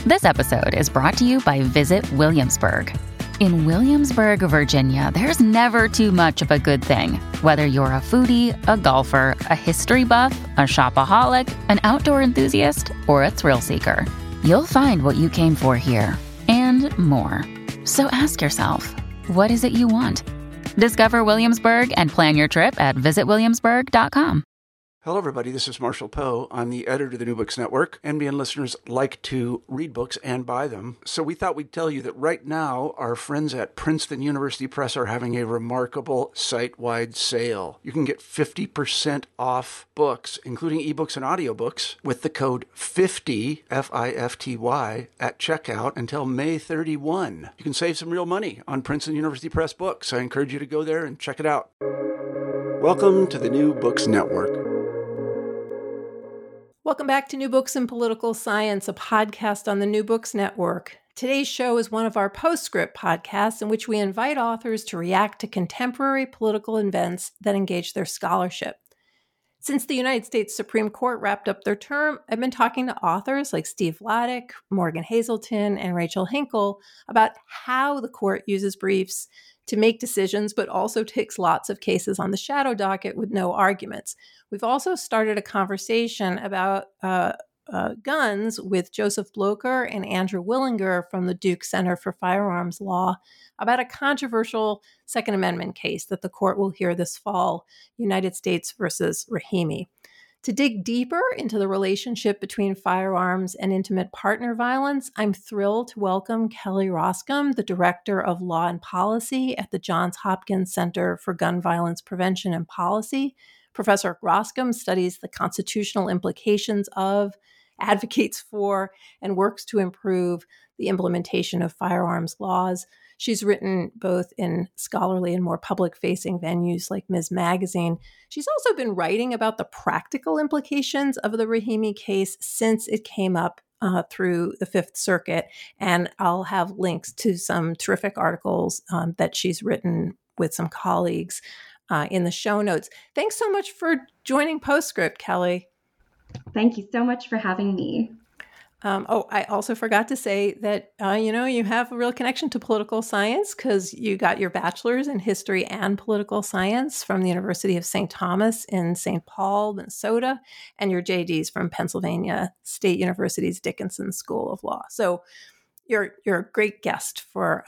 This episode is brought to you by Visit Williamsburg. In Williamsburg, Virginia, there's never too much of a good thing. Whether you're a foodie, a golfer, a history buff, a shopaholic, an outdoor enthusiast, or a thrill seeker, you'll find what you came for here and more. So ask yourself, what is it you want? Discover Williamsburg and plan your trip at visitwilliamsburg.com. Hello, everybody. This is Marshall Poe. I'm the editor of the New Books Network. NBN listeners like to read books and buy them. So we thought we'd tell you that right now, our friends at Princeton University Press are having a remarkable site-wide sale. You can get 50% off books, including ebooks and audiobooks, with the code 50, F-I-F-T-Y, at checkout until May 31. You can save some real money on Princeton University Press books. I encourage you to go there and check it out. Welcome to the New Books Network. Welcome back to New Books in Political Science, a podcast on the New Books Network. Today's show is one of our Postscript podcasts in which we invite authors to react to contemporary political events that engage their scholarship. Since the United States Supreme Court wrapped up their term, I've been talking to authors like Steve Vladeck, Morgan Hazelton, and Rachel Hinkle about how the court uses briefs to make decisions, but also takes lots of cases on the shadow docket with no arguments. We've also started a conversation about guns with Joseph Blocher and Andrew Willinger from the Duke Center for Firearms Law about a controversial Second Amendment case that the court will hear this fall, United States versus Rahimi. To dig deeper into the relationship between firearms and intimate partner violence, I'm thrilled to welcome Kelly Roskam, the Director of Law and Policy at the Johns Hopkins Center for Gun Violence Prevention and Policy. Professor Roskam studies the constitutional implications of, advocates for, and works to improve the implementation of firearms laws. She's written both in scholarly and more public-facing venues like Ms. Magazine. She's also been writing about the practical implications of the Rahimi case since it came up through the Fifth Circuit. And I'll have links to some terrific articles that she's written with some colleagues in the show notes. Thanks so much for joining Postscript, Kelly. Thank you so much for having me. I also forgot to say that, you have a real connection to political science because you got your bachelor's in history and political science from the University of St. Thomas in St. Paul, Minnesota, and your JD's from Pennsylvania State University's Dickinson School of Law. So you're a great guest for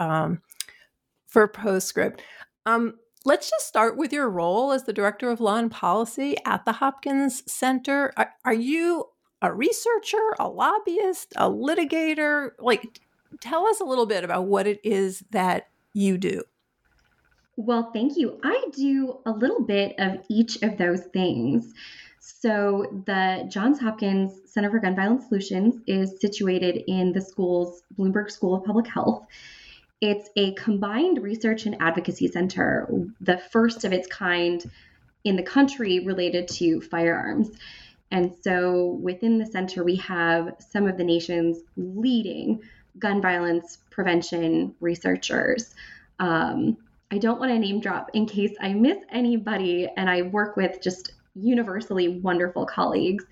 Postscript. Let's just start with your role as the Director of Law and Policy at the Hopkins Center. Are you a researcher, a lobbyist, a litigator? Tell us a little bit about what it is that you do. Well, thank you. I do a little bit of each of those things. So the Johns Hopkins Center for Gun Violence Solutions is situated in the school's Bloomberg School of Public Health. It's a combined research and advocacy center, the first of its kind in the country related to firearms. And so within the center, we have some of the nation's leading gun violence prevention researchers. I don't want to name drop in case I miss anybody, and I work with just universally wonderful colleagues.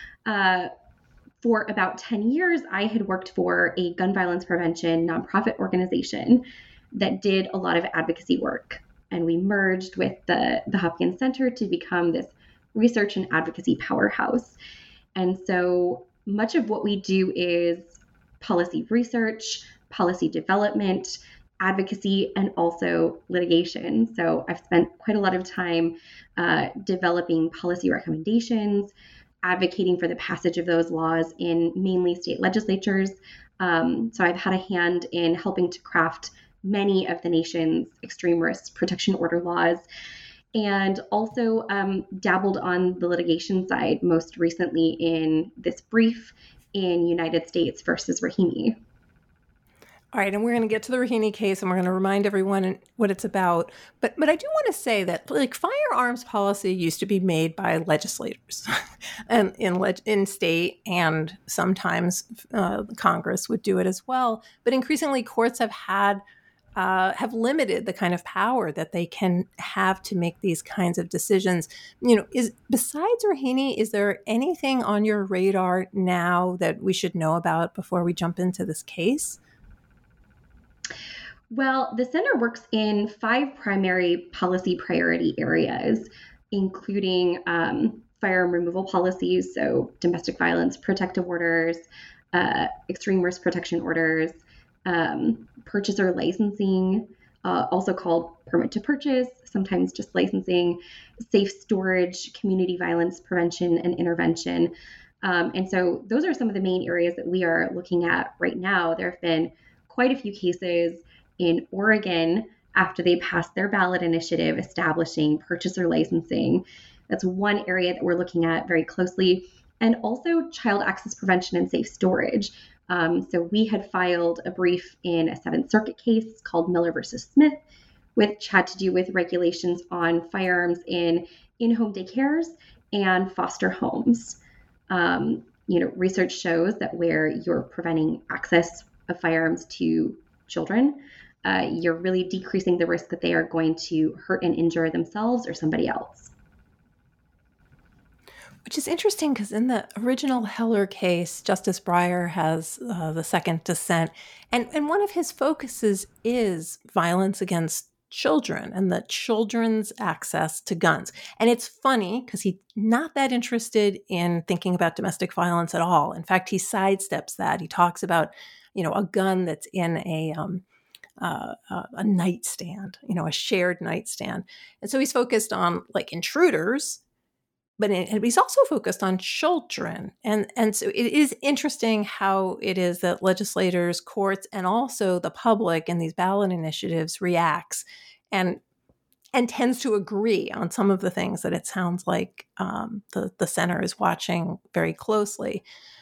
For about 10 years, I had worked for a gun violence prevention nonprofit organization that did a lot of advocacy work. And we merged with the Hopkins Center to become this research and advocacy powerhouse. And so much of what we do is policy research, policy development, advocacy, and also litigation. So I've spent quite a lot of time developing policy recommendations, advocating for the passage of those laws in mainly state legislatures. So I've had a hand in helping to craft many of the nation's extreme risk protection order laws, and also dabbled on the litigation side, most recently in this brief in United States versus Rahimi. All right, and we're going to get to the Rahimi case, and we're going to remind everyone what it's about. But I do want to say that firearms policy used to be made by legislators, and in state, and sometimes Congress would do it as well. But increasingly, courts have had have limited the kind of power that they can have to make these kinds of decisions. Is besides Rahimi, is there anything on your radar now that we should know about before we jump into this case? Well, the center works in 5 primary policy priority areas, including firearm removal policies, so domestic violence protective orders, extreme risk protection orders, purchaser licensing, also called permit to purchase, sometimes just licensing, safe storage, community violence prevention and intervention. And so those are some of the main areas that we are looking at right now. There have been quite a few cases in Oregon after they passed their ballot initiative establishing purchaser licensing. That's one area that we're looking at very closely. And also child access prevention and safe storage. So we had filed a brief in a Seventh Circuit case called Miller versus Smith, which had to do with regulations on firearms in in-home daycares and foster homes. Research shows that where you're preventing access of firearms to children, you're really decreasing the risk that they are going to hurt and injure themselves or somebody else. Which is interesting because in the original Heller case, Justice Breyer has the second dissent, and one of his focuses is violence against children and the children's access to guns. And it's funny because he's not that interested in thinking about domestic violence at all. In fact, he sidesteps that. He talks about, a gun that's in a nightstand, a shared nightstand. And so he's focused on like intruders, but he's also focused on children. And so it is interesting how it is that legislators, courts, and also the public in these ballot initiatives reacts and tends to agree on some of the things that it sounds like the center is watching very closely.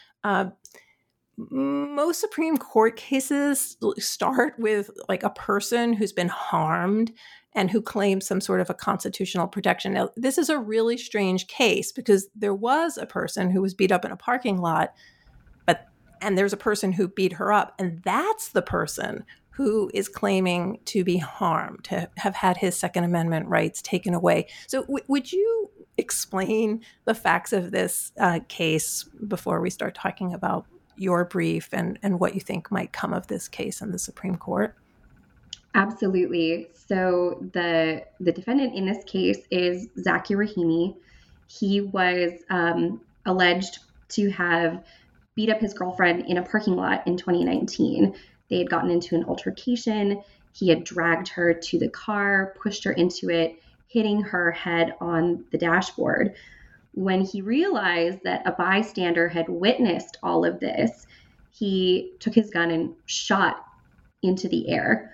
Most Supreme Court cases start with like a person who's been harmed and who claims some sort of a constitutional protection. Now, this is a really strange case because there was a person who was beat up in a parking lot, and there's a person who beat her up, and that's the person who is claiming to be harmed, to have had his Second Amendment rights taken away. So would you explain the facts of this case before we start talking about your brief and what you think might come of this case in the Supreme Court? Absolutely. So the defendant in this case is Zacky Rahimi. He was alleged to have beat up his girlfriend in a parking lot in 2019. They had gotten into an altercation. He had dragged her to the car, pushed her into it, hitting her head on the dashboard. When he realized that a bystander had witnessed all of this, he took his gun and shot into the air.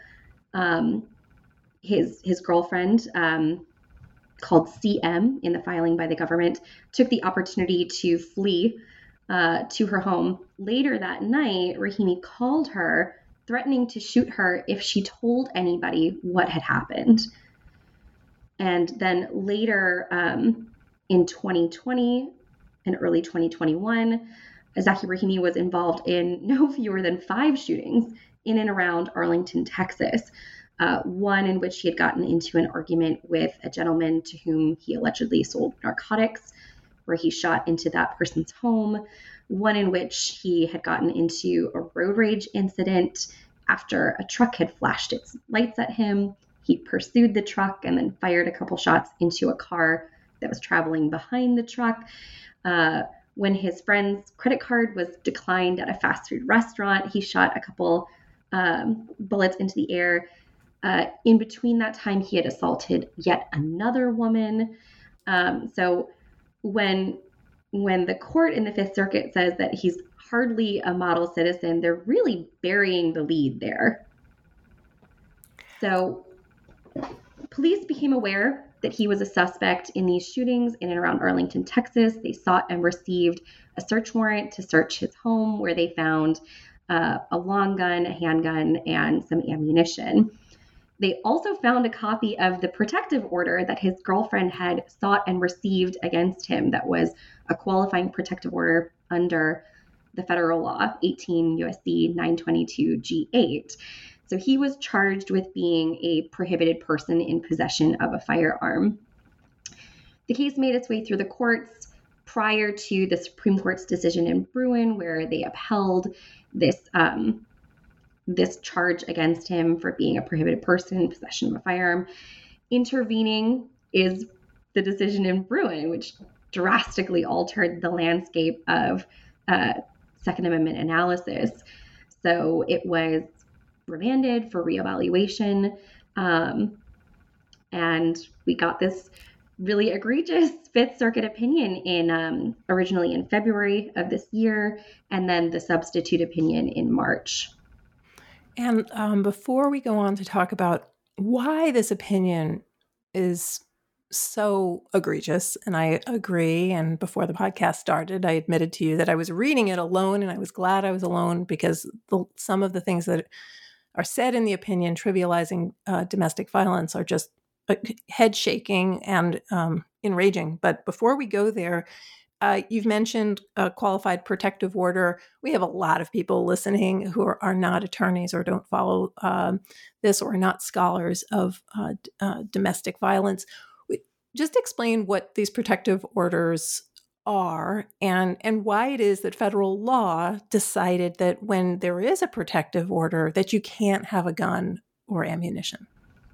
His girlfriend, called CM in the filing by the government, took the opportunity to flee to her home. Later that night, Rahimi called her, threatening to shoot her if she told anybody what had happened. And then later, in 2020 and early 2021, Zacky Rahimi was involved in no fewer than 5 shootings in and around Arlington, Texas. One in which he had gotten into an argument with a gentleman to whom he allegedly sold narcotics, where he shot into that person's home. One in which he had gotten into a road rage incident after a truck had flashed its lights at him. He pursued the truck and then fired a couple shots into a car that was traveling behind the truck. When his friend's credit card was declined at a fast food restaurant, he shot a couple bullets into the air. In between that time, he had assaulted yet another woman. So when the court in the Fifth Circuit says that he's hardly a model citizen, they're really burying the lead there. So police became aware that he was a suspect in these shootings in and around Arlington, Texas. They sought and received a search warrant to search his home, where they found a long gun, a handgun, and some ammunition. They also found a copy of the protective order that his girlfriend had sought and received against him that was a qualifying protective order under the federal law, 18 U.S.C. 922 G8. So he was charged with being a prohibited person in possession of a firearm. The case made its way through the courts prior to the Supreme Court's decision in Bruen, where they upheld this charge against him for being a prohibited person in possession of a firearm. Intervening is the decision in Bruen, which drastically altered the landscape of Second Amendment analysis. So it was remanded for reevaluation, and we got this really egregious Fifth Circuit opinion originally in February of this year, and then the substitute opinion in March. And before we go on to talk about why this opinion is so egregious, and I agree, and before the podcast started, I admitted to you that I was reading it alone, and I was glad I was alone because some of the things that are said in the opinion trivializing domestic violence are just head shaking and enraging. But before we go there, you've mentioned a qualified protective order. We have a lot of people listening who are not attorneys or don't follow this or are not scholars of domestic violence. Just explain what these protective orders are and why it is that federal law decided that when there is a protective order that you can't have a gun or ammunition.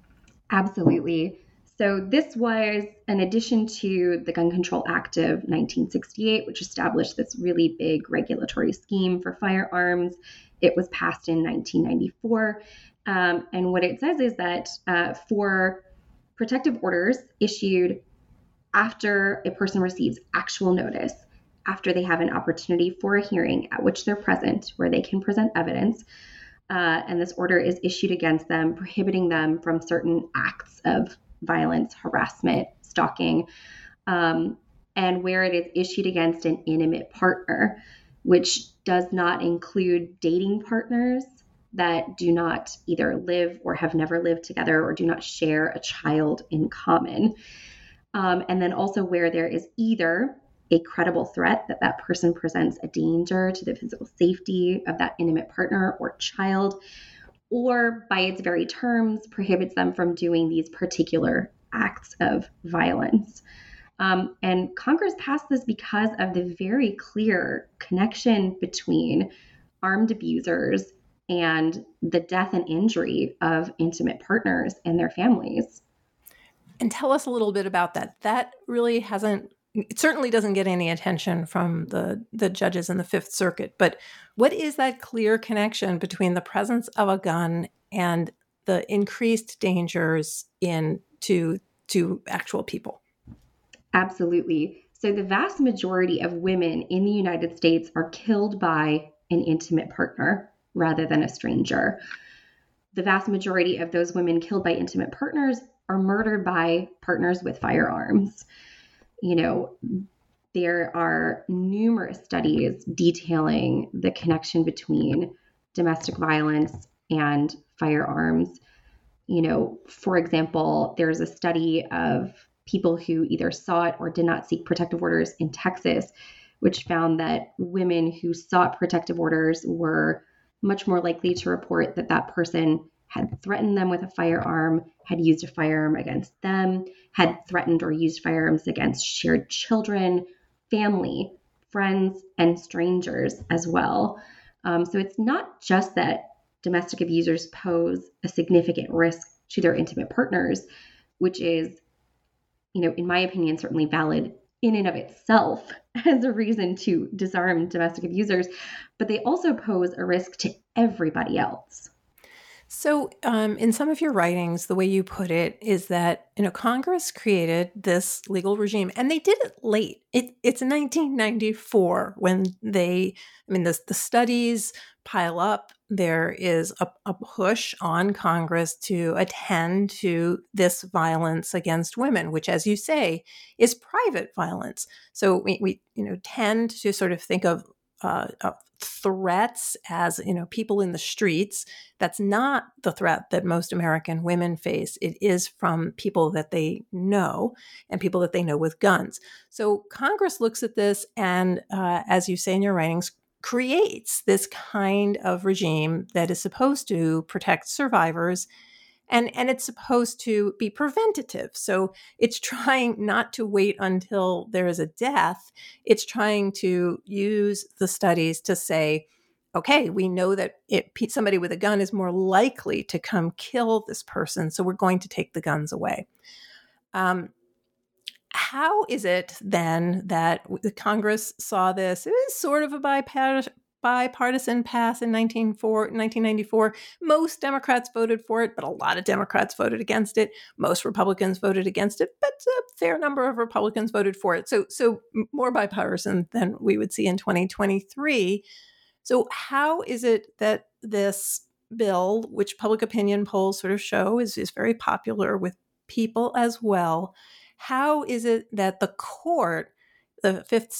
Absolutely. So this was an addition to the Gun Control Act of 1968, which established this really big regulatory scheme for firearms. It was passed in 1994. And what it says is that for protective orders issued after a person receives actual notice, after they have an opportunity for a hearing at which they're present, where they can present evidence, and this order is issued against them, prohibiting them from certain acts of violence, harassment, stalking, and where it is issued against an intimate partner, which does not include dating partners that do not either live or have never lived together or do not share a child in common. And then also where there is either a credible threat that that person presents a danger to the physical safety of that intimate partner or child, or by its very terms prohibits them from doing these particular acts of violence. And Congress passed this because of the very clear connection between armed abusers and the death and injury of intimate partners and their families. And tell us a little bit about that. That really it certainly doesn't get any attention from the judges in the Fifth Circuit, but what is that clear connection between the presence of a gun and the increased dangers to actual people? Absolutely. So the vast majority of women in the United States are killed by an intimate partner rather than a stranger. The vast majority of those women killed by intimate partners are murdered by partners with firearms. You know, there are numerous studies detailing the connection between domestic violence and firearms. You know, for example, there's a study of people who either sought or did not seek protective orders in Texas, which found that women who sought protective orders were much more likely to report that that person had threatened them with a firearm, had used a firearm against them, had threatened or used firearms against shared children, family, friends, and strangers as well. So it's not just that domestic abusers pose a significant risk to their intimate partners, which is, you know, in my opinion, certainly valid in and of itself as a reason to disarm domestic abusers, but they also pose a risk to everybody else. So in some of your writings, the way you put it is that, you know, Congress created this legal regime and they did it late. It's 1994 when the studies pile up. There is a push on Congress to attend to this violence against women, which, as you say, is private violence. So we tend to sort of think of threats as, you know, people in the streets. That's not the threat that most American women face. It is from people that they know and people that they know with guns. So Congress looks at this and, as you say in your writings, creates this kind of regime that is supposed to protect survivors. And it's supposed to be preventative. So it's trying not to wait until there is a death. It's trying to use the studies to say, okay, we know that somebody with a gun is more likely to come kill this person, so we're going to take the guns away. How is it then that the Congress saw this? It was sort of a bipartisan pass in 1994. Most Democrats voted for it, but a lot of Democrats voted against it. Most Republicans voted against it, but a fair number of Republicans voted for it. So more bipartisan than we would see in 2023. So how is it that this bill, which public opinion polls sort of show is very popular with people as well, how is it that the court, the Fifth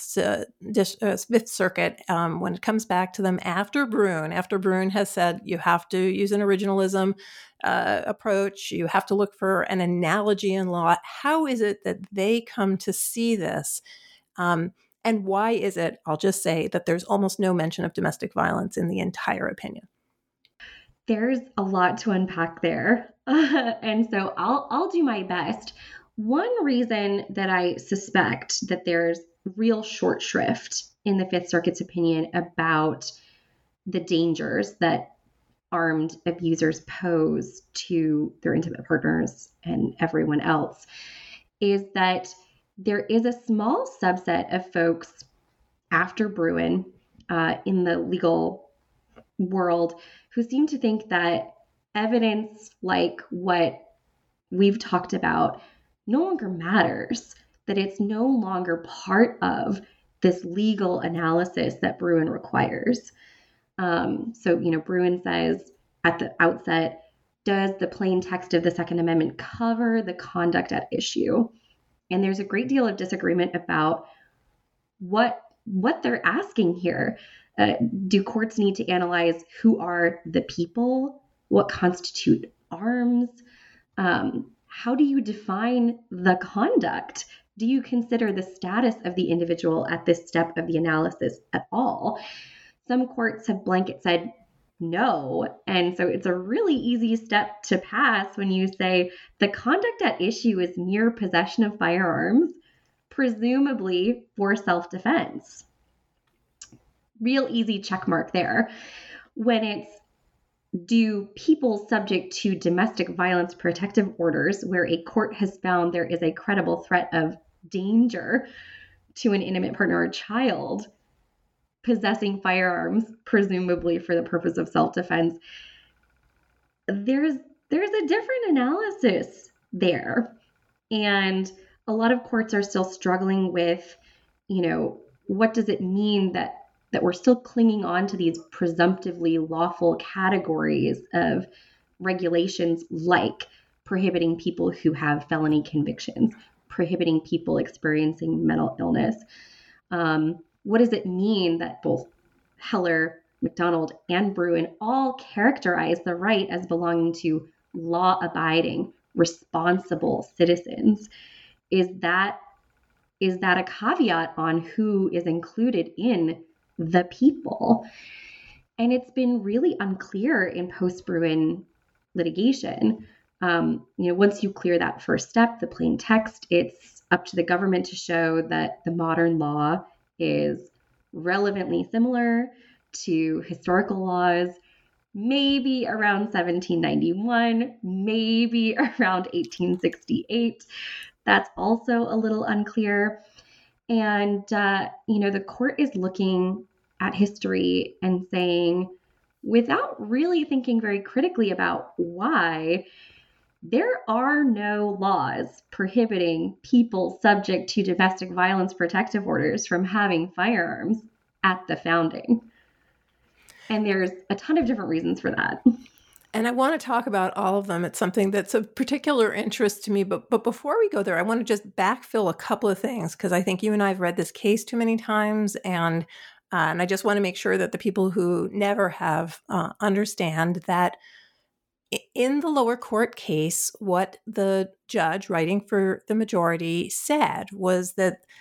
Circuit, when it comes back to them after Bruen has said you have to use an originalism approach, you have to look for an analogy in law, how is it that they come to see this? And why is it, I'll just say, that there's almost no mention of domestic violence in the entire opinion? There's a lot to unpack there. And so I'll do my best. One reason that I suspect that there's real short shrift in the Fifth Circuit's opinion about the dangers that armed abusers pose to their intimate partners and everyone else is that there is a small subset of folks after Bruen in the legal world who seem to think that evidence like what we've talked about no longer matters, that it's no longer part of this legal analysis that Bruen requires. So, Bruen says at the outset, does the plain text of the Second Amendment cover the conduct at issue? And there's a great deal of disagreement about what they're asking here. Do courts need to analyze who are the people? What constitute arms? How do you define the conduct? Do you consider the status of the individual at this step of the analysis at all? Some courts have blanket said no. And so it's a really easy step to pass when you say the conduct at issue is mere possession of firearms, presumably for self-defense. Real easy check mark there. When it's do people subject to domestic violence protective orders where a court has found there is a credible threat of danger to an intimate partner or child possessing firearms, presumably for the purpose of self-defense, there's a different analysis there. And a lot of courts are still struggling with, what does it mean that we're still clinging on to these presumptively lawful categories of regulations like prohibiting people who have felony convictions, prohibiting people experiencing mental illness. What does it mean that both Heller, McDonald, and Bruen all characterize the right as belonging to law-abiding, responsible citizens? Is that a caveat on who is included in the people? And it's been really unclear in post-Bruen litigation. Once you clear that first step, the plain text, it's up to the government to show that the modern law is relevantly similar to historical laws, maybe around 1791, maybe around 1868. That's also a little unclear. And, the court is looking at history and saying, without really thinking very critically about why, there are no laws prohibiting people subject to domestic violence protective orders from having firearms at the founding. And there's a ton of different reasons for that. And I want to talk about all of them. It's something that's of particular interest to me. But before we go there, I want to just backfill a couple of things, because I think you and I have read this case too many times. And I just want to make sure that the people who never have understand that in the lower court case, what the judge writing for the majority said was that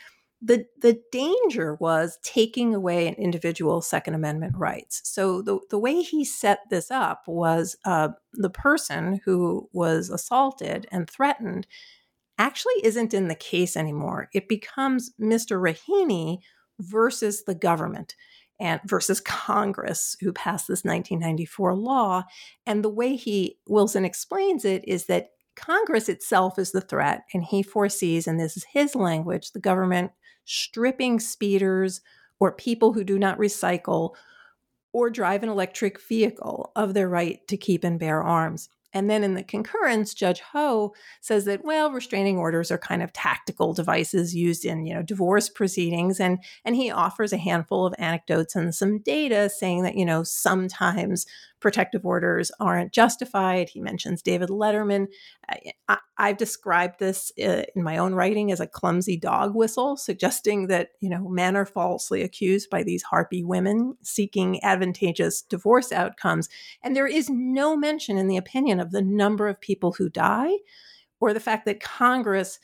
the danger was taking away an individual's Second Amendment rights. So the way he set this up was the person who was assaulted and threatened actually isn't in the case anymore. It becomes Mr. Raheny versus the government and versus Congress, who passed this 1994 law. And the way Wilson explains it is that Congress itself is the threat, and he foresees, and this is his language, the government stripping speeders or people who do not recycle or drive an electric vehicle of their right to keep and bear arms. And then in the concurrence, Judge Ho says that, well, restraining orders are kind of tactical devices used in, divorce proceedings. And he offers a handful of anecdotes and some data saying that, sometimes protective orders aren't justified. He mentions David Letterman. I've described this in my own writing as a clumsy dog whistle, suggesting that, men are falsely accused by these harpy women seeking advantageous divorce outcomes. And there is no mention in the opinion of the number of people who die or the fact that Congress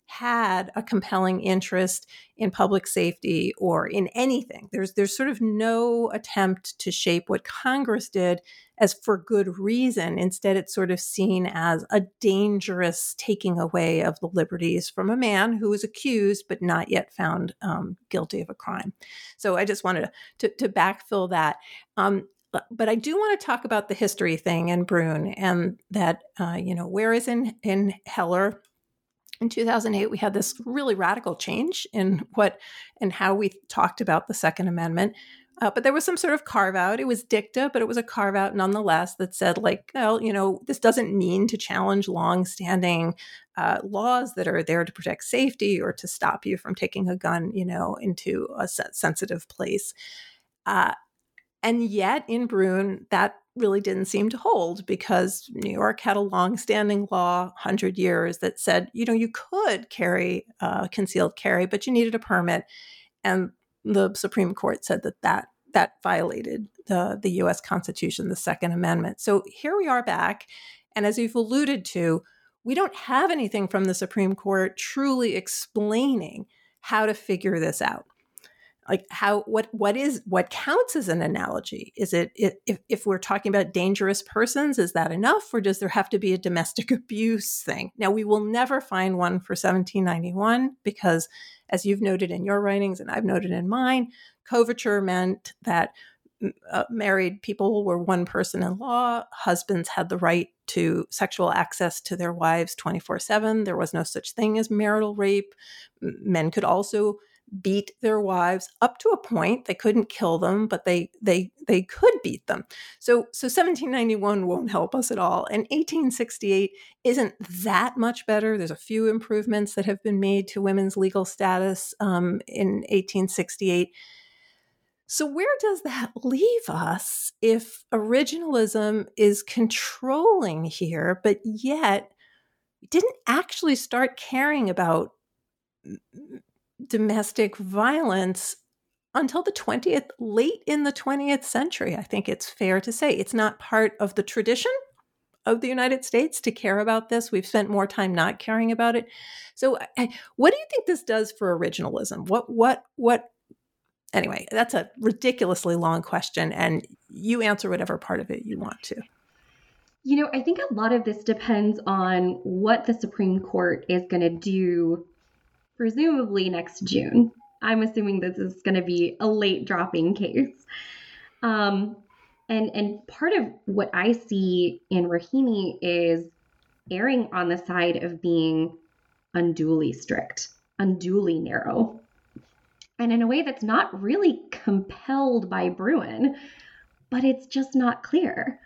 had a compelling interest in public safety or in anything. There's sort of no attempt to shape what Congress did as for good reason. Instead, it's sort of seen as a dangerous taking away of the liberties from a man who was accused but not yet found guilty of a crime. So I just wanted to backfill that. But I do want to talk about the history thing and Brune, and that, whereas in Heller, in 2008, we had this really radical change in how we talked about the Second Amendment. But there was some sort of carve out. It was dicta, but it was a carve out nonetheless that said, this doesn't mean to challenge longstanding laws that are there to protect safety or to stop you from taking a gun, into a sensitive place. And yet in Brune, that really didn't seem to hold, because New York had a long-standing law, 100 years, that said, you could carry concealed carry, but you needed a permit. And the Supreme Court said that violated the U.S. Constitution, the Second Amendment. So here we are back. And as you've alluded to, we don't have anything from the Supreme Court truly explaining how to figure this out. Like what counts as an analogy? Is it, if we're talking about dangerous persons, is that enough? Or does there have to be a domestic abuse thing? Now, we will never find one for 1791 because, as you've noted in your writings and I've noted in mine, coverture meant that married people were one person in law. Husbands had the right to sexual access to their wives 24/7. There was no such thing as marital rape. Men could also beat their wives up to a point. They couldn't kill them, but they could beat them. So 1791 won't help us at all. And 1868 isn't that much better. There's a few improvements that have been made to women's legal status in 1868. So where does that leave us if originalism is controlling here, but yet didn't actually start caring about domestic violence until late in the 20th century? I think it's fair to say it's not part of the tradition of the United States to care about this. We've spent more time not caring about it. So what do you think this does for originalism? Anyway, that's a ridiculously long question, and you answer whatever part of it you want to. I think a lot of this depends on what the Supreme Court is going to do, presumably next June. I'm assuming this is going to be a late dropping case. And part of what I see in Raheny is erring on the side of being unduly strict, unduly narrow, and in a way that's not really compelled by Bruen, but it's just not clear.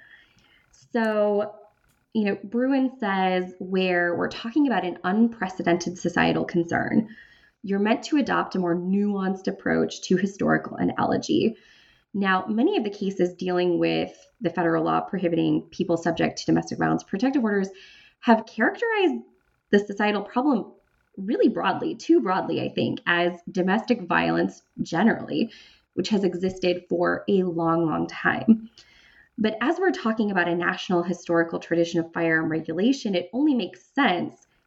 So, Bruen says, where we're talking about an unprecedented societal concern, you're meant to adopt a more nuanced approach to historical analogy. Now, many of the cases dealing with the federal law prohibiting people subject to domestic violence protective orders have characterized the societal problem really broadly, too broadly, I think, as domestic violence generally, which has existed for a long, long time. But as we're talking about a national historical tradition of firearm regulation, it only makes sense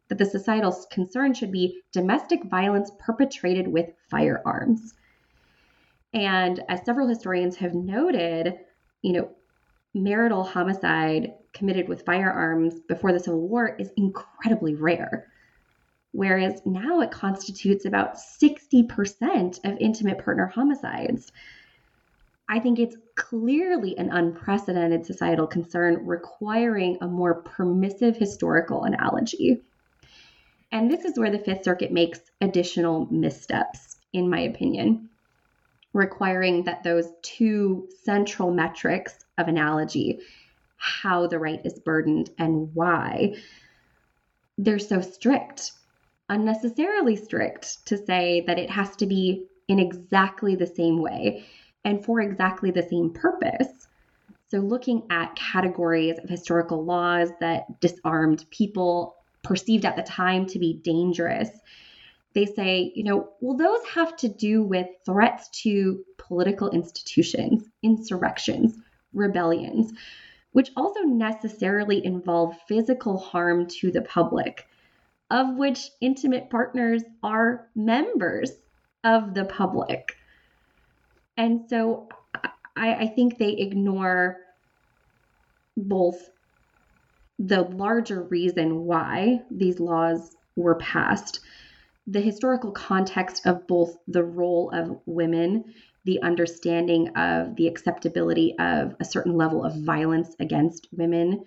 that the societal concern should be domestic violence perpetrated with firearms. And as several historians have noted, marital homicide committed with firearms before the Civil War is incredibly rare. Whereas now it constitutes about 60% of intimate partner homicides. I think it's clearly an unprecedented societal concern requiring a more permissive historical analogy. And this is where the Fifth Circuit makes additional missteps, in my opinion, requiring that those two central metrics of analogy, how the right is burdened and why, they're so strict, unnecessarily strict, to say that it has to be in exactly the same way and for exactly the same purpose. So looking at categories of historical laws that disarmed people perceived at the time to be dangerous, they say, well, those have to do with threats to political institutions, insurrections, rebellions, which also necessarily involve physical harm to the public, of which intimate partners are members of the public. And so I think they ignore both the larger reason why these laws were passed, the historical context of both the role of women, the understanding of the acceptability of a certain level of violence against women,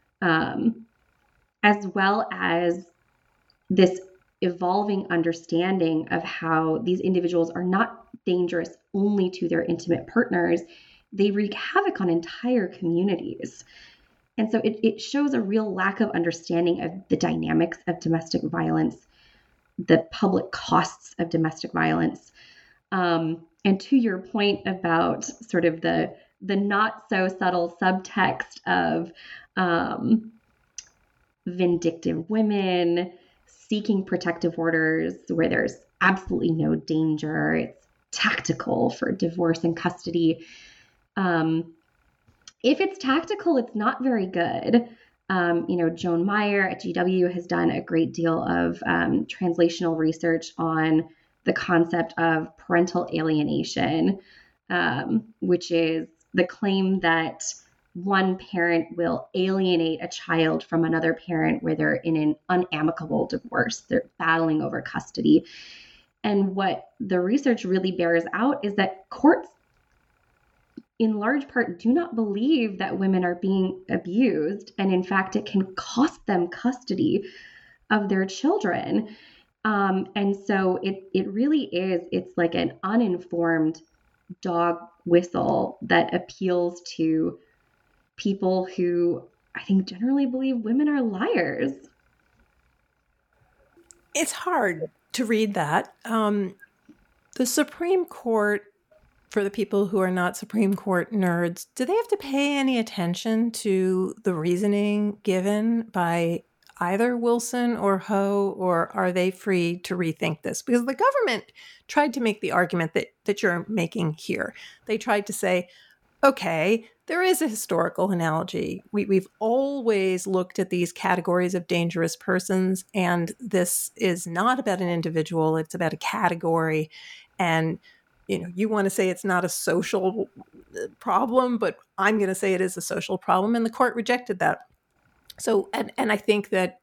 as well as this evolving understanding of how these individuals are not dangerous only to their intimate partners. They wreak havoc on entire communities. And so it shows a real lack of understanding of the dynamics of domestic violence, the public costs of domestic violence. And to your point about sort of the not so subtle subtext of vindictive women seeking protective orders where there's absolutely no danger, it's tactical for divorce and custody. If it's tactical, it's not very good. Joan Meyer at GW has done a great deal of translational research on the concept of parental alienation, which is the claim that one parent will alienate a child from another parent where they're in an unamicable divorce. They're battling over custody. And what the research really bears out is that courts, in large part, do not believe that women are being abused. And in fact, it can cost them custody of their children. And so it really is, it's like an uninformed dog whistle that appeals to people who I think generally believe women are liars. It's hard to read that. The Supreme Court, for the people who are not Supreme Court nerds, do they have to pay any attention to the reasoning given by either Wilson or Ho, or are they free to rethink this? Because the government tried to make the argument that you're making here. They tried to say, okay, there is a historical analogy. We've always looked at these categories of dangerous persons, and this is not about an individual, it's about a category. And you want to say it's not a social problem, but I'm going to say it is a social problem. And the court rejected that. So, and I think that,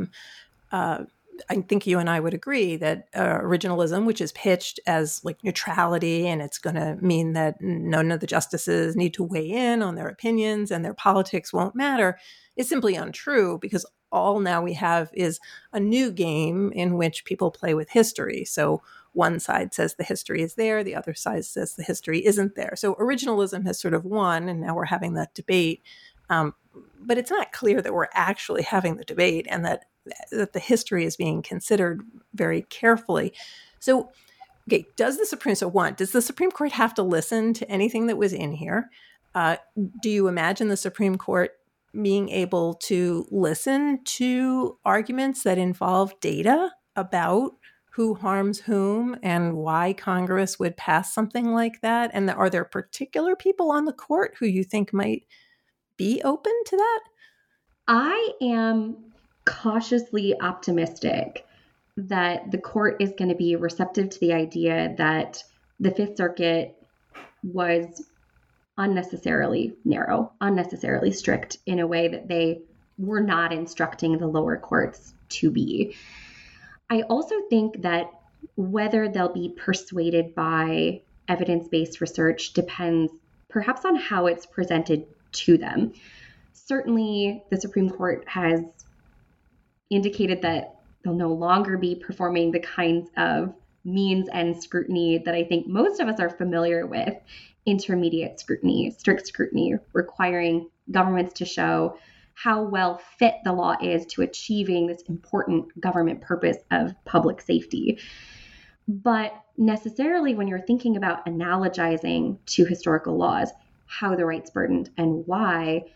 I think you and I would agree that originalism, which is pitched as like neutrality, and it's going to mean that none of the justices need to weigh in on their opinions and their politics won't matter, is simply untrue, because all now we have is a new game in which people play with history. So one side says the history is there, the other side says the history isn't there. So originalism has sort of won, and now we're having that debate. But it's not clear that we're actually having the debate and that the history is being considered very carefully. So, okay, does the Supreme Court have to listen to anything that was in here? Do you imagine the Supreme Court being able to listen to arguments that involve data about who harms whom and why Congress would pass something like that? And are there particular people on the court who you think might be open to that? I am cautiously optimistic that the court is going to be receptive to the idea that the Fifth Circuit was unnecessarily narrow, unnecessarily strict in a way that they were not instructing the lower courts to be. I also think that whether they'll be persuaded by evidence-based research depends perhaps on how it's presented to them. Certainly, the Supreme Court has indicated that they'll no longer be performing the kinds of means and scrutiny that I think most of us are familiar with: intermediate scrutiny, strict scrutiny, requiring governments to show how well fit the law is to achieving this important government purpose of public safety. But necessarily, when you're thinking about analogizing to historical laws, how the right's burdened and why,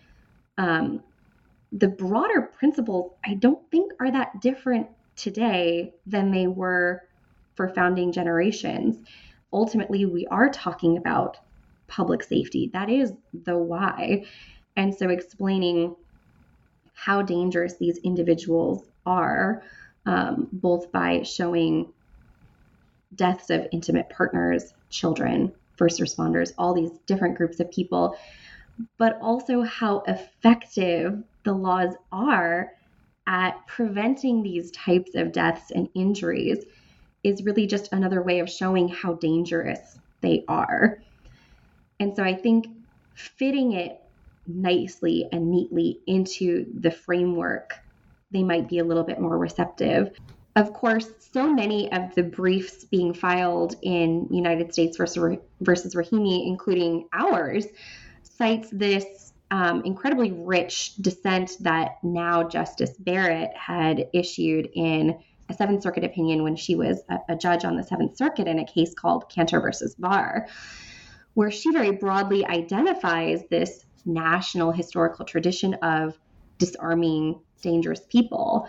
the broader principles I don't think are that different today than they were for founding generations. Ultimately, we are talking about public safety. That is the why. And so explaining how dangerous these individuals are, both by showing deaths of intimate partners, children, first responders, all these different groups of people, but also how effective the laws are at preventing these types of deaths and injuries, is really just another way of showing how dangerous they are. And so I think fitting it nicely and neatly into the framework, they might be a little bit more receptive. Of course, so many of the briefs being filed in United States versus Rahimi, including ours, cites this incredibly rich dissent that now Justice Barrett had issued in a Seventh Circuit opinion when she was a judge on the Seventh Circuit in a case called Cantor versus Barr, where she very broadly identifies this national historical tradition of disarming dangerous people.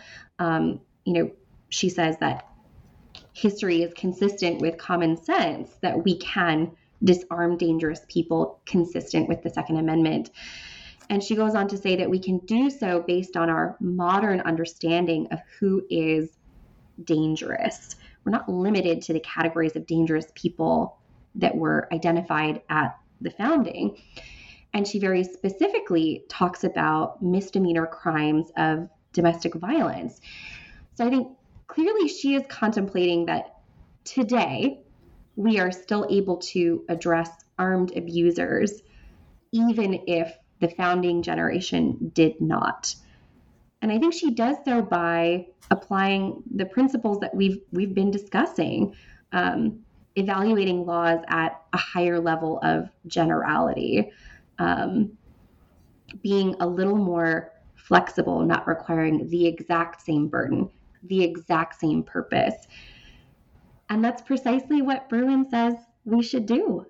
She says that history is consistent with common sense, that we can disarm dangerous people consistent with the Second Amendment. And she goes on to say that we can do so based on our modern understanding of who is dangerous. We're not limited to the categories of dangerous people that were identified at the founding. And she very specifically talks about misdemeanor crimes of domestic violence. So I think clearly she is contemplating that today we are still able to address armed abusers, even if the founding generation did not. And I think she does so by applying the principles that we've been discussing, evaluating laws at a higher level of generality, being a little more flexible, not requiring the exact same burden, the exact same purpose. And that's precisely what Bruen says we should do.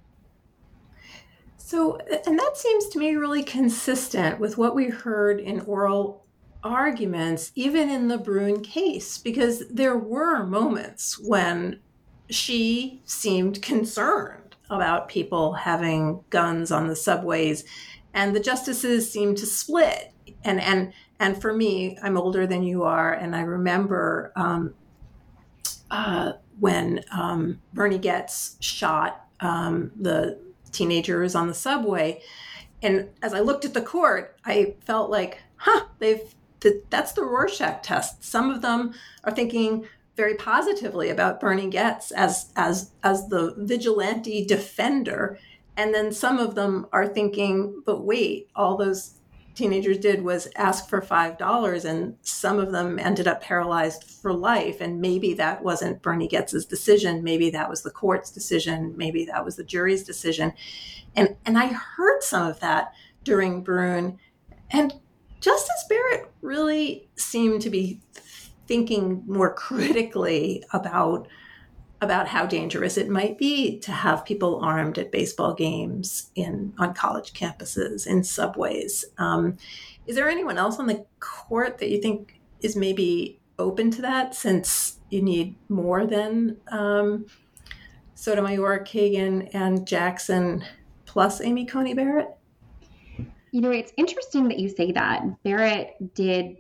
So, and that seems to me really consistent with what we heard in oral arguments, even in the Bruen case, because there were moments when she seemed concerned about people having guns on the subways, and the justices seemed to split. And for me, I'm older than you are, and I remember when Bernie Goetz shot the teenagers on the subway. And as I looked at the court, I felt like, that's the Rorschach test. Some of them are thinking very positively about Bernie Goetz as the vigilante defender. And then some of them are thinking, but wait, all those teenagers did was ask for $5, and some of them ended up paralyzed for life. And maybe that wasn't Bernie Goetz's decision. Maybe that was the court's decision. Maybe that was the jury's decision. And I heard some of that during Bruen. And Justice Barrett really seemed to be thinking more critically about how dangerous it might be to have people armed at baseball games on college campuses, in subways. Is there anyone else on the court that you think is maybe open to that, since you need more than Sotomayor, Kagan, and Jackson plus Amy Coney Barrett? It's interesting that you say that. Barrett did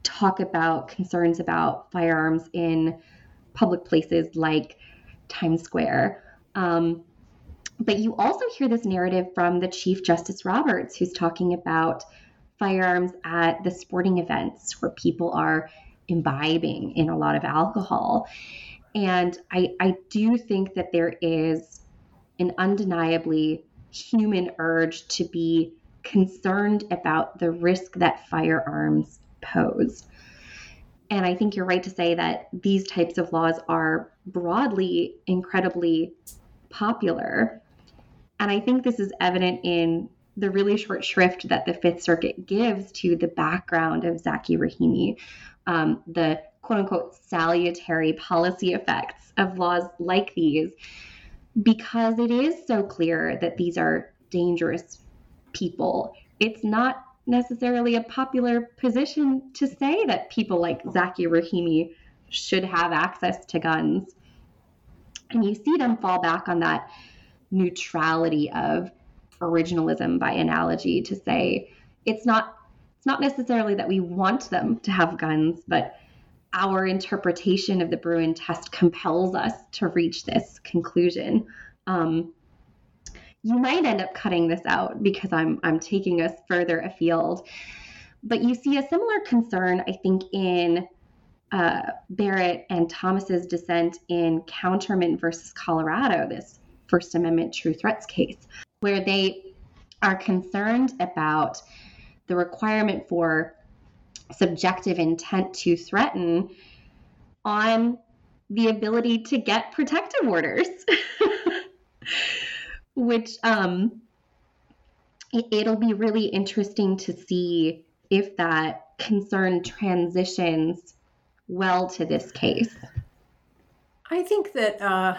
talk about concerns about firearms in public places like Times Square. But you also hear this narrative from the Chief Justice Roberts, who's talking about firearms at the sporting events where people are imbibing in a lot of alcohol. And I do think that there is an undeniably human urge to be concerned about the risk that firearms pose. And I think you're right to say that these types of laws are broadly incredibly popular. And I think this is evident in the really short shrift that the Fifth Circuit gives to the background of Zacky Rahimi, the quote unquote salutary policy effects of laws like these, because it is so clear that these are dangerous people. It's not necessarily a popular position to say that people like Zacky Rahimi should have access to guns. And you see them fall back on that neutrality of originalism by analogy to say it's not necessarily that we want them to have guns, but our interpretation of the Bruin test compels us to reach this conclusion. You might end up cutting this out because I'm taking us further afield, but you see a similar concern, I think, in Barrett and Thomas's dissent in Counterman versus Colorado, this First Amendment true threats case, where they are concerned about the requirement for subjective intent to threaten on the ability to get protective orders, which it'll be really interesting to see if that concern transitions well to this case. I think that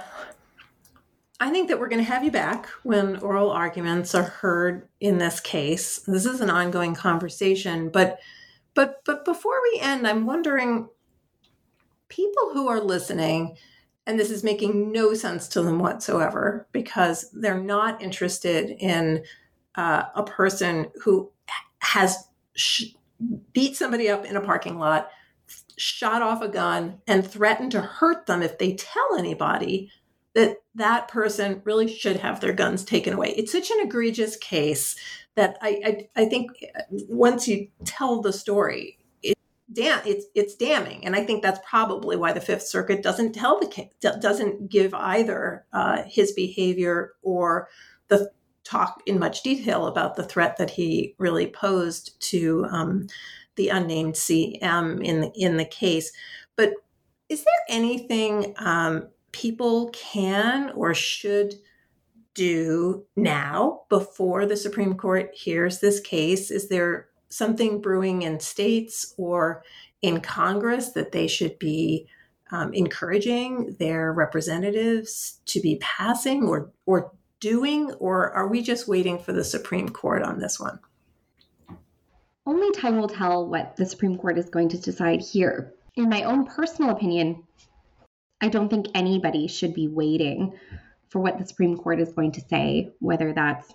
we're going to have you back when oral arguments are heard in this case. This is an ongoing conversation, but before we end, I'm wondering, people who are listening, and this is making no sense to them whatsoever because they're not interested in a person who has beat somebody up in a parking lot, shot off a gun, and threatened to hurt them if they tell anybody, that person really should have their guns taken away. It's such an egregious case that I think once you tell the story, it's damning. And I think that's probably why the Fifth Circuit doesn't give either his behavior or the talk in much detail about the threat that he really posed to the unnamed CM in the case. But is there anything people can or should do now before the Supreme Court hears this case? Is there something brewing in states or in Congress that they should be encouraging their representatives to be passing or doing, or are we just waiting for the Supreme Court on this one? Only time will tell what the Supreme Court is going to decide here. In my own personal opinion, I don't think anybody should be waiting for what the Supreme Court is going to say, whether that's,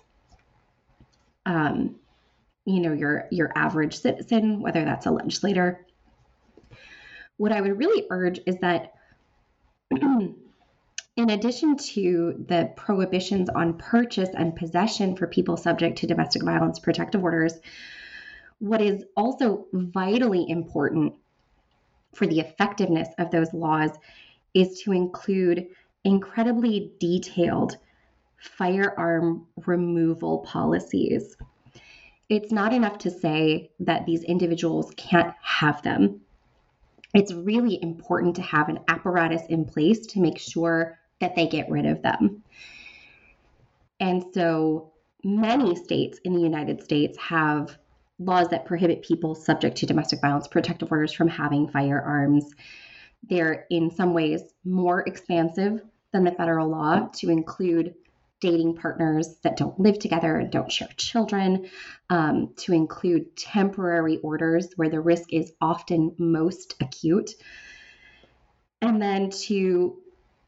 your average citizen, whether that's a legislator. What I would really urge is that in addition to the prohibitions on purchase and possession for people subject to domestic violence protective orders, what is also vitally important for the effectiveness of those laws is to include incredibly detailed firearm removal policies. It's not enough to say that these individuals can't have them. It's really important to have an apparatus in place to make sure that they get rid of them. And so many states in the United States have laws that prohibit people subject to domestic violence protective orders from having firearms. They're in some ways more expansive than the federal law to include dating partners that don't live together and don't share children, to include temporary orders where the risk is often most acute, and then to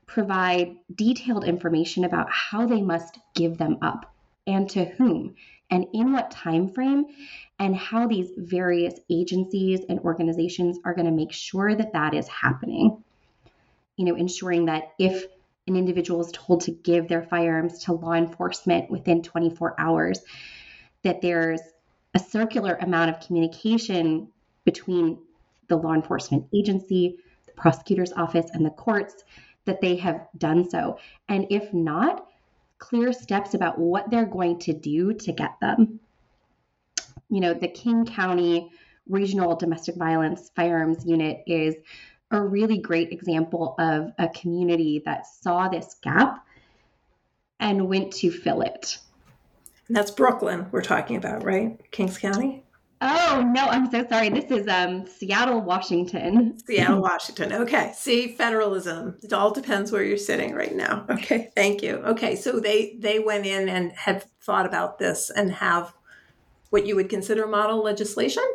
provide detailed information about how they must give them up and to whom and in what time frame, and how these various agencies and organizations are going to make sure that that is happening. Ensuring that if an individual is told to give their firearms to law enforcement within 24 hours, that there's a circular amount of communication between the law enforcement agency, the prosecutor's office, and the courts, that they have done so. And if not, clear steps about what they're going to do to get them. The King County Regional Domestic Violence Firearms Unit is a really great example of a community that saw this gap and went to fill it. And that's Brooklyn we're talking about, right? Kings County? Oh, no, I'm so sorry. This is Seattle, Washington. Seattle, Washington. Okay. See, federalism. It all depends where you're sitting right now. Okay. Thank you. Okay. So they went in and had thought about this and have what you would consider model legislation?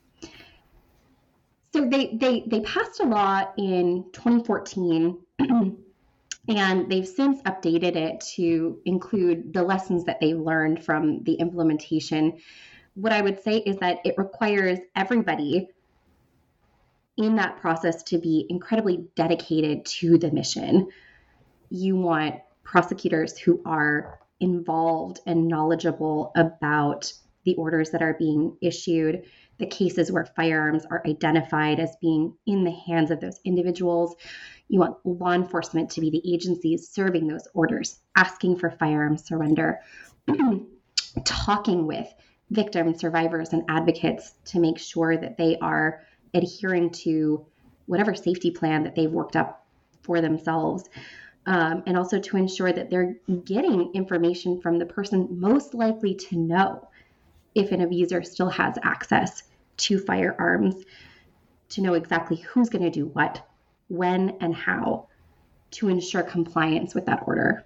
So they passed a law in 2014, and they've since updated it to include the lessons that they learned from the implementation. What I would say is that it requires everybody in that process to be incredibly dedicated to the mission. You want prosecutors who are involved and knowledgeable about the orders that are being issued, the cases where firearms are identified as being in the hands of those individuals. You want law enforcement to be the agencies serving those orders, asking for firearm surrender, talking with victims, survivors, and advocates to make sure that they are adhering to whatever safety plan that they've worked up for themselves. And also to ensure that they're getting information from the person most likely to know if an abuser still has access to firearms, to know exactly who's going to do what, when, and how to ensure compliance with that order.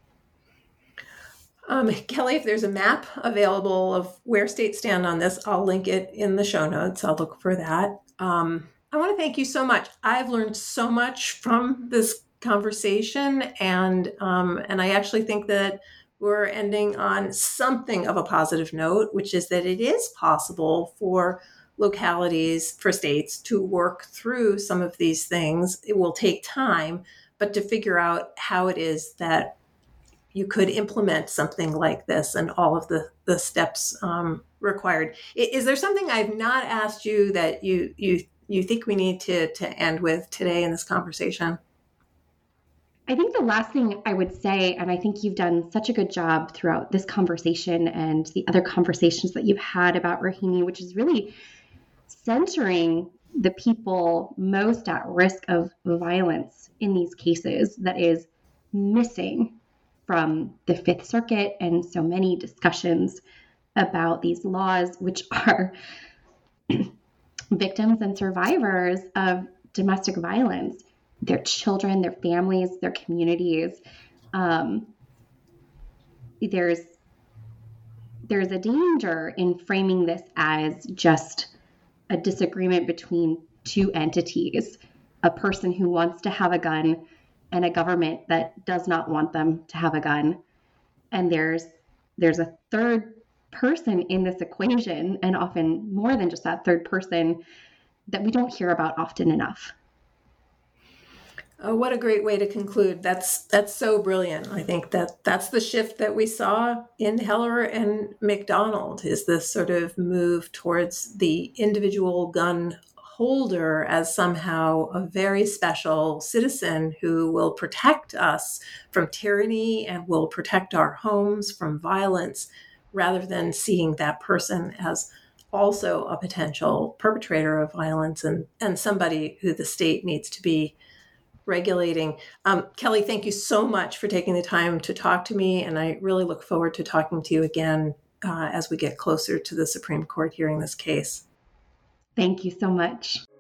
Kelly, if there's a map available of where states stand on this, I'll link it in the show notes. I'll look for that. I want to thank you so much. I've learned so much from this conversation, and I actually think that we're ending on something of a positive note, which is that it is possible for localities, for states to work through some of these things. It will take time, but to figure out how it is that you could implement something like this and all of the steps required. Is there something I've not asked you that you think we need to end with today in this conversation? I think the last thing I would say, and I think you've done such a good job throughout this conversation and the other conversations that you've had about Rohini, which is really centering the people most at risk of violence in these cases, that is missing from the Fifth Circuit and so many discussions about these laws, which are victims and survivors of domestic violence, their children, their families, their communities. There's a danger in framing this as just a disagreement between two entities, a person who wants to have a gun and a government that does not want them to have a gun. And there's a third person in this equation, and often more than just that third person, that we don't hear about often enough. Oh, what a great way to conclude. That's so brilliant. I think that's the shift that we saw in Heller and McDonald, is this sort of move towards the individual gun holder as somehow a very special citizen who will protect us from tyranny and will protect our homes from violence, rather than seeing that person as also a potential perpetrator of violence and somebody who the state needs to be regulating. Kelly, thank you so much for taking the time to talk to me, and I really look forward to talking to you again as we get closer to the Supreme Court hearing this case. Thank you so much.